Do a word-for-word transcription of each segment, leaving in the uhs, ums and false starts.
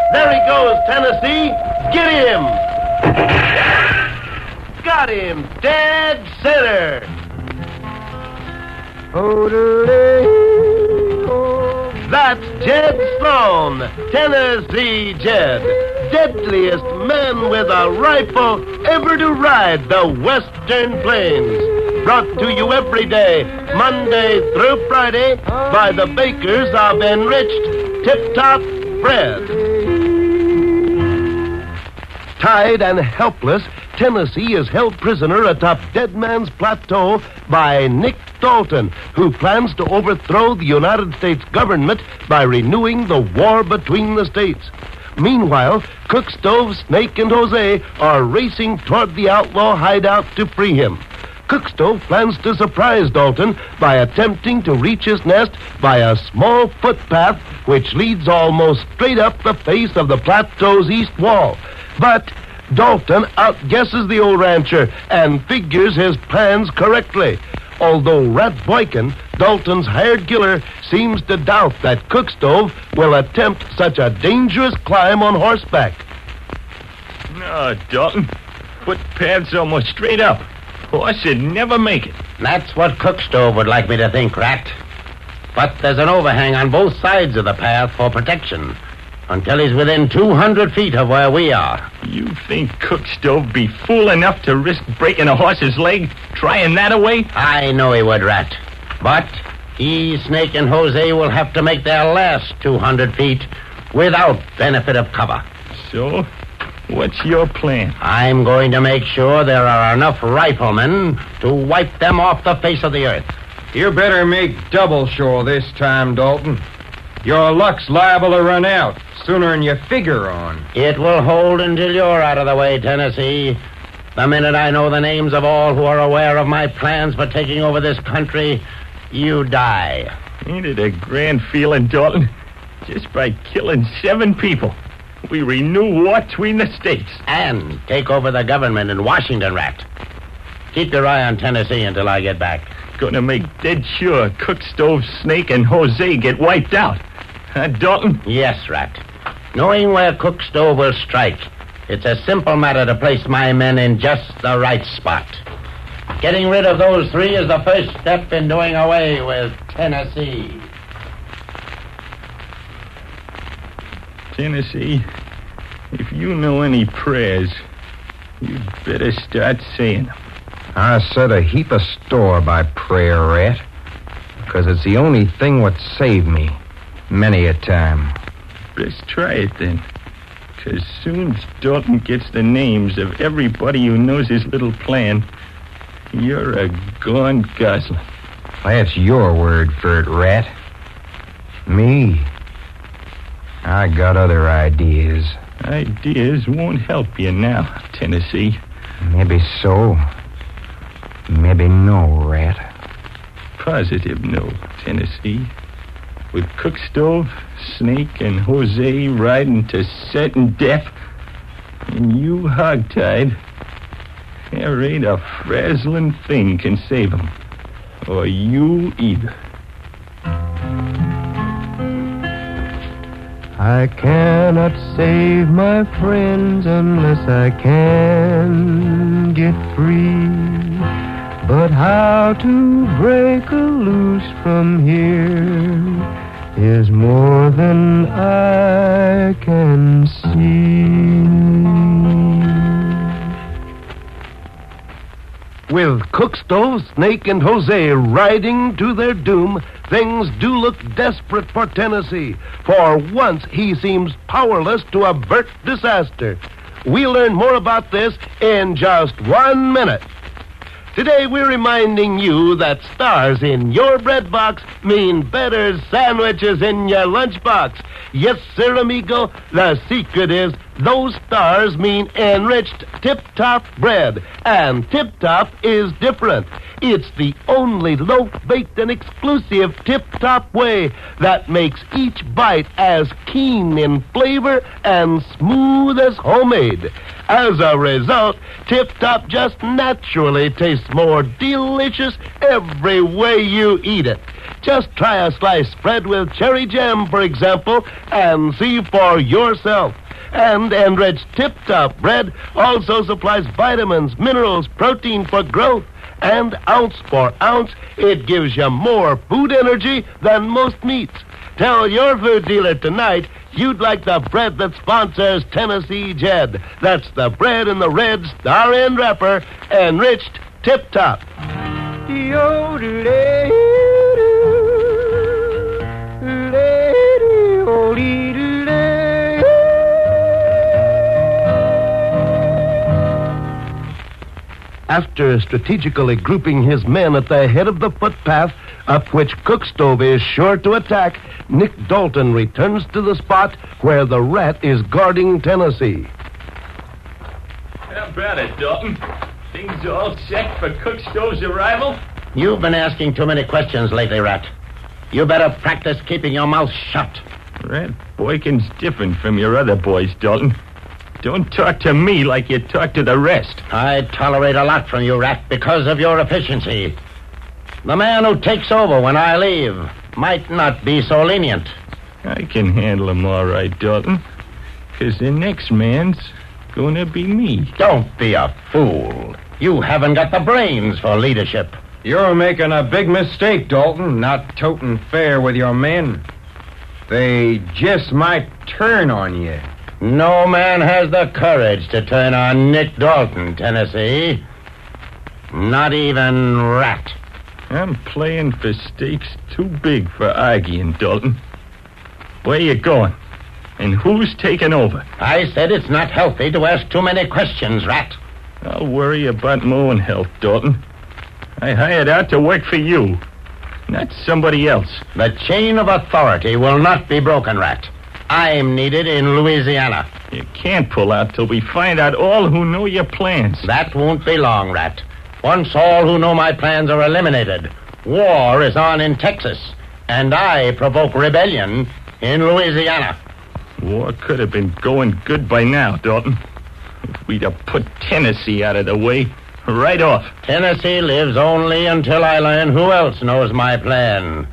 There he goes, Tennessee. Get him. Got him. Dead center. That's Jed Sloan, Tennessee Jed. Deadliest man with a rifle ever to ride the Western Plains. Brought to you every day, Monday through Friday, by the bakers of enriched Tip-Top Bread. Tied and helpless, Tennessee is held prisoner atop Dead Man's Plateau by Nick Dalton, who plans to overthrow the United States government by renewing the war between the states. Meanwhile, Cook Stove, Snake, and Jose are racing toward the outlaw hideout to free him. Cook Stove plans to surprise Dalton by attempting to reach his nest by a small footpath which leads almost straight up the face of the plateau's east wall. But Dalton outguesses the old rancher and figures his plans correctly. Although Rat Boykin, Dalton's hired killer, seems to doubt that Cook Stove will attempt such a dangerous climb on horseback. No, Dalton. Footpath's almost straight up. Horse'd never make it. That's what Cook Stove would like me to think, Rat. But there's an overhang on both sides of the path for protection until he's within two hundred feet of where we are. You think Cook Stove be fool enough to risk breaking a horse's leg, trying that away? I know he would, Rat. But he, Snake, and Jose will have to make their last two hundred feet without benefit of cover. So, what's your plan? I'm going to make sure there are enough riflemen to wipe them off the face of the earth. You better make double sure this time, Dalton. Your luck's liable to run out sooner than you figure on. It will hold until you're out of the way, Tennessee. The minute I know the names of all who are aware of my plans for taking over this country, you die. Ain't it a grand feeling, Dalton? Just by killing seven people, we renew war between the states. And take over the government in Washington, Rat. Keep your eye on Tennessee until I get back. Gonna make dead sure Cook Stove, Snake, and Jose get wiped out. Huh, Dalton? Yes, Rat. Knowing where Cook Stove will strike, it's a simple matter to place my men in just the right spot. Getting rid of those three is the first step in doing away with Tennessee. Tennessee, if you know any prayers, you'd better start saying them. I set a heap of store by prayer, Rat, because it's the only thing what saved me many a time. Best try it, then. Because soon as Dalton gets the names of everybody who knows his little plan, you're a gone gosling. That's your word for it, Rat. Me, I got other ideas. Ideas won't help you now, Tennessee. Maybe so. Maybe no, Rat. Positive no, Tennessee. With Cook Stove, Snake, and Jose riding to certain death, and you hogtied, there ain't a frazzling thing can save 'em. Or you either. I cannot save my friends unless I can get free. But how to break a loose from here is more than I can see. With Cook Stove, Snake, and Jose riding to their doom, things do look desperate for Tennessee. For once, he seems powerless to avert disaster. We'll learn more about this in just one minute. Today, we're reminding you that stars in your bread box mean better sandwiches in your lunchbox. Yes, sir, amigo, the secret is those stars mean enriched Tip-Top bread. And Tip-Top is different. It's the only loaf-baked and exclusive Tip-Top way that makes each bite as keen in flavor and smooth as homemade. As a result, Tip-Top just naturally tastes more delicious every way you eat it. Just try a slice spread with cherry jam, for example, and see for yourself. And enriched Tip-Top bread also supplies vitamins, minerals, protein for growth. And ounce for ounce, it gives you more food energy than most meats. Tell your food dealer tonight you'd like the bread that sponsors Tennessee Jed. That's the bread in the red star-end wrapper, enriched Tip-Top. After strategically grouping his men at the head of the footpath up which Cookstove is sure to attack, Nick Dalton returns to the spot where the rat is guarding Tennessee. How about it, Dalton? Things all set for Cookstove's arrival? You've been asking too many questions lately, Rat. You better practice keeping your mouth shut. Rat Boykin's different from your other boys, Dalton. Don't talk to me like you talk to the rest. I tolerate a lot from you, Rat, because of your efficiency. The man who takes over when I leave might not be so lenient. I can handle him all right, Dalton. Because the next man's gonna be me. Don't be a fool. You haven't got the brains for leadership. You're making a big mistake, Dalton, not toting fair with your men. They just might turn on you. No man has the courage to turn on Nick Dalton, Tennessee. Not even Rat. I'm playing for stakes too big for arguing, Dalton. Where you going? And who's taking over? I said it's not healthy to ask too many questions, Rat. I'll worry about my own health, Dalton. I hired out to work for you, not somebody else. The chain of authority will not be broken, Rat. I'm needed in Louisiana. You can't pull out till we find out all who know your plans. That won't be long, Rat. Once all who know my plans are eliminated, war is on in Texas, and I provoke rebellion in Louisiana. War could have been going good by now, Dalton. If we'd have put Tennessee out of the way, right off. Tennessee lives only until I learn who else knows my plan.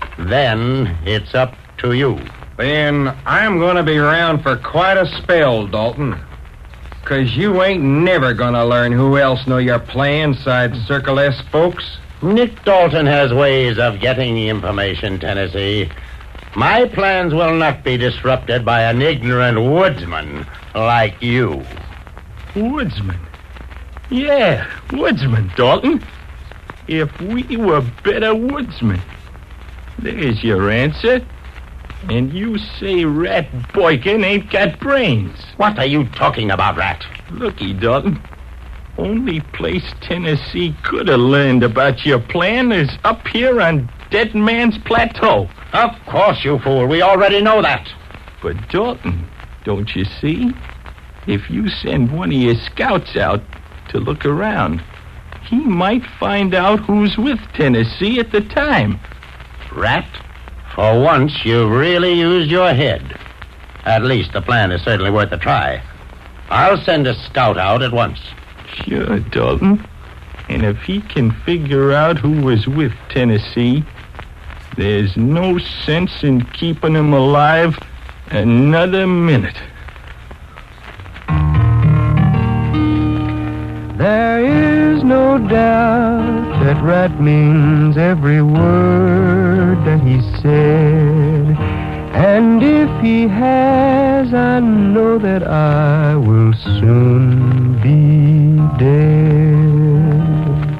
Then it's up to you. Then I'm going to be around for quite a spell, Dalton. Because you ain't never going to learn who else know your plans besides Circle S folks. Nick Dalton has ways of getting the information, Tennessee. My plans will not be disrupted by an ignorant woodsman like you. Woodsman? Yeah, woodsman, Dalton. If we were better woodsmen. There's your answer. And you say Rat Boykin ain't got brains. What are you talking about, Rat? Looky, Dalton. Only place Tennessee could have learned about your plan is up here on Dead Man's Plateau. Of course, you fool. We already know that. But, Dalton, don't you see? If you send one of your scouts out to look around, he might find out who's with Tennessee at the time. Rat, for once, you've really used your head. At least the plan is certainly worth a try. I'll send a scout out at once. Sure, Dalton. And if he can figure out who was with Tennessee, there's no sense in keeping him alive another minute. There is no doubt that Rat means every word that he said. And if he has, I know that I will soon be dead.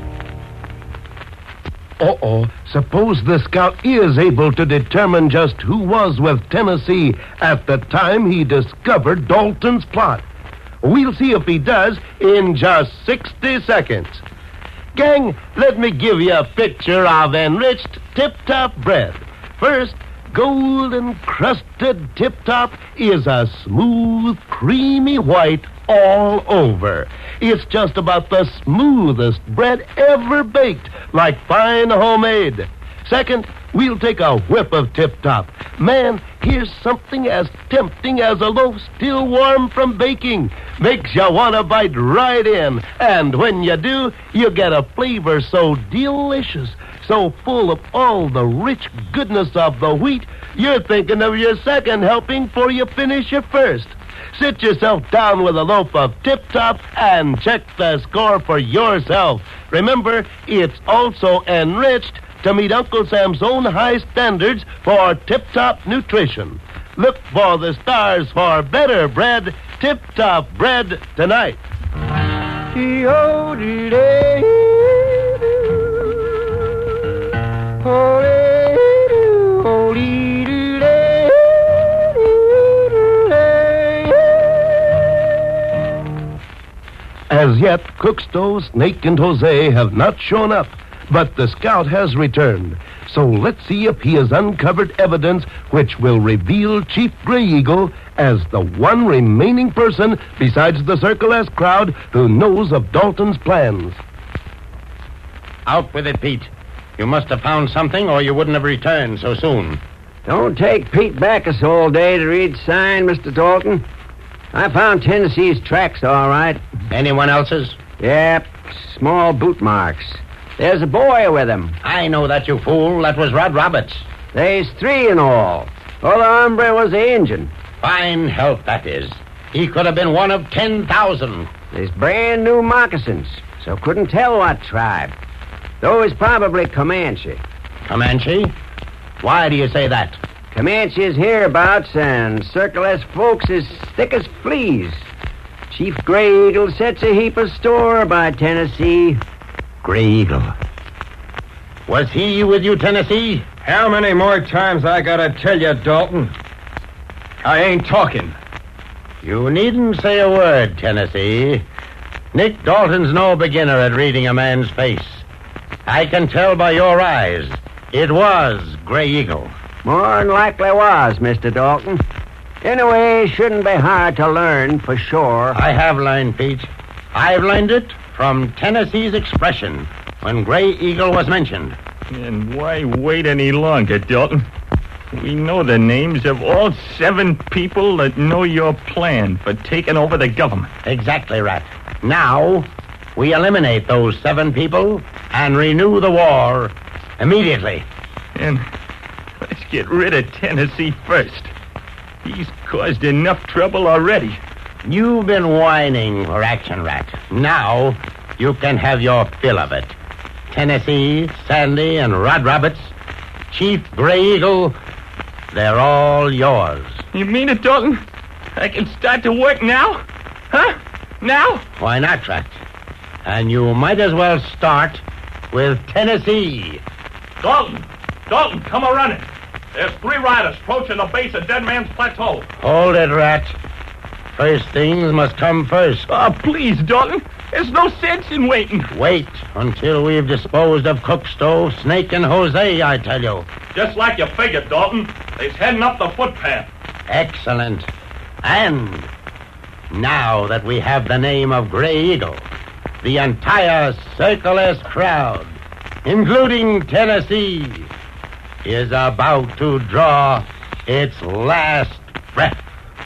Uh-oh. Suppose the scout is able to determine just who was with Tennessee at the time he discovered Dalton's plot. We'll see if he does in just sixty seconds. Gang, let me give you a picture of enriched Tip-Top bread. First, golden crusted Tip-Top is a smooth, creamy white all over. It's just about the smoothest bread ever baked, like fine homemade. Second, we'll take a whiff of Tip Top. Man, here's something as tempting as a loaf still warm from baking. Makes you want to bite right in. And when you do, you get a flavor so delicious, so full of all the rich goodness of the wheat, you're thinking of your second helping before you finish your first. Sit yourself down with a loaf of Tip Top and check the score for yourself. Remember, it's also enriched to meet Uncle Sam's own high standards for tip-top nutrition. Look for the stars for better bread, tip-top bread tonight. As yet, Cookstove, Snake, and Jose have not shown up. But the scout has returned. So let's see if he has uncovered evidence which will reveal Chief Gray Eagle as the one remaining person besides the Circle S crowd who knows of Dalton's plans. Out with it, Pete. You must have found something or you wouldn't have returned so soon. Don't take Pete Backus all day to read sign, Mister Dalton. I found Tennessee's tracks, all right. Anyone else's? Yep, small boot marks. There's a boy with him. I know that, you fool. That was Rod Roberts. There's three in all. Other hombre was the engine. Fine help, that is. He could have been one of ten thousand. There's brand new moccasins, so couldn't tell what tribe. Though it's probably Comanche. Comanche? Why do you say that? Comanche's hereabouts, and Circle S folks is thick as fleas. Chief Gray Eagle sets a heap of store by Tennessee. Gray Eagle. Was he with you, Tennessee? How many more times I gotta tell you, Dalton? I ain't talking. You needn't say a word, Tennessee. Nick Dalton's no beginner at reading a man's face. I can tell by your eyes. It was Gray Eagle. More than likely was, Mister Dalton. Anyway, shouldn't be hard to learn, for sure. I have learned, Pete. I've learned it from Tennessee's expression when Gray Eagle was mentioned. And why wait any longer, Dalton? We know the names of all seven people that know your plan for taking over the government. Exactly, Rat. Now, we eliminate those seven people and renew the war immediately. And let's get rid of Tennessee first. He's caused enough trouble already. You've been whining for action, Rat. Now, you can have your fill of it. Tennessee, Sandy, and Rod Roberts, Chief Gray Eagle, they're all yours. You mean it, Dalton? I can start to work now? Huh? Now? Why not, Rat? And you might as well start with Tennessee. Dalton! Dalton, come a-running. There's three riders approaching the base of Dead Man's Plateau. Hold it, Rat. First things must come first. Oh, please, Dalton. There's no sense in waiting. Wait until we've disposed of Cookstove, Snake, and Jose, I tell you. Just like you figured, Dalton. They's heading up the footpath. Excellent. And now that we have the name of Gray Eagle, the entire Circle S crowd, including Tennessee, is about to draw its last breath.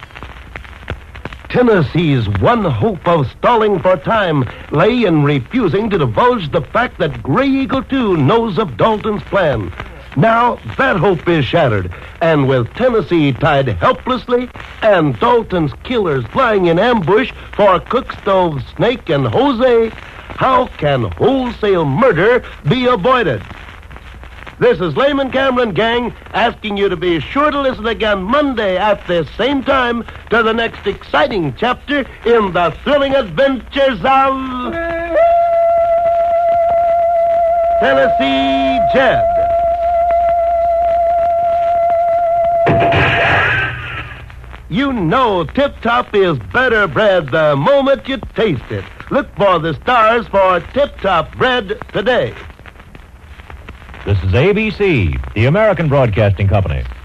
Tennessee's one hope of stalling for time lay in refusing to divulge the fact that Gray Eagle, too, knows of Dalton's plan. Now that hope is shattered, and with Tennessee tied helplessly and Dalton's killers lying in ambush for Cookstove, Snake, and Jose, how can wholesale murder be avoided? This is Lehman Cameron, gang, asking you to be sure to listen again Monday at this same time to the next exciting chapter in the thrilling adventures of Tennessee Jed. You know Tip Top is better bread the moment you taste it. Look for the stars for Tip Top bread today. This is A B C, the American Broadcasting Company.